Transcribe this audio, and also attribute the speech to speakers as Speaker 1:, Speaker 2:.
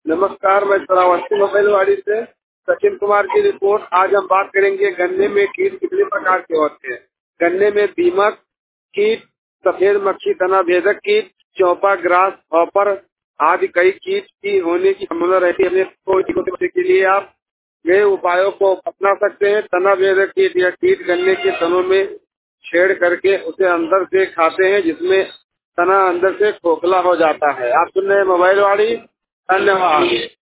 Speaker 1: नमस्कार, मैं श्रावस्ती मोबाइल वाड़ी से सचिन कुमार की रिपोर्ट। आज हम बात करेंगे गन्ने में कीट कितने प्रकार के होते हैं। गन्ने में दीमक कीट, सफेद मक्खी, तना भेदक कीट, चौपा, ग्रास हॉपर आदि कई कीट की होने की संभावना रहती है। बचने के लिए आप ये उपायों को अपना सकते हैं। तना भेदक कीट या कीट गन्ने के तनों में छेड़ करके उसे अंदर से खाते हैं, जिसमें तना अंदर से खोखला हो जाता है। आप सुन रहे हैं मोबाइल वाड़ी। धन्यवाद।